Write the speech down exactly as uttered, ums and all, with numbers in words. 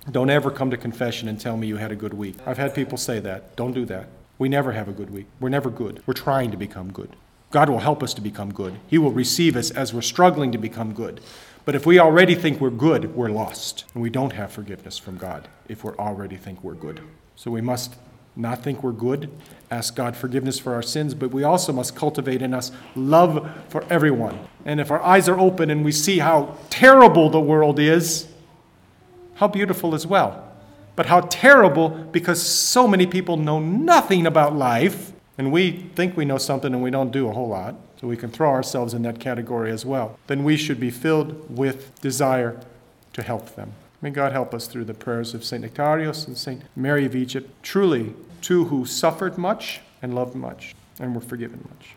Don't ever come to confession and tell me you had a good week. I've had people say that. Don't do that. We never have a good week. We're never good. We're trying to become good. God will help us to become good. He will receive us as we're struggling to become good. But if we already think we're good, we're lost. And we don't have forgiveness from God if we already think we're good. So we must not think we're good, ask God forgiveness for our sins, but we also must cultivate in us love for everyone. And if our eyes are open and we see how terrible the world is, how beautiful as well. But how terrible because so many people know nothing about life, and we think we know something and we don't do a whole lot, so we can throw ourselves in that category as well. Then we should be filled with desire to help them. May God help us through the prayers of Saint Nectarios and Saint Mary of Egypt, truly two who suffered much and loved much and were forgiven much.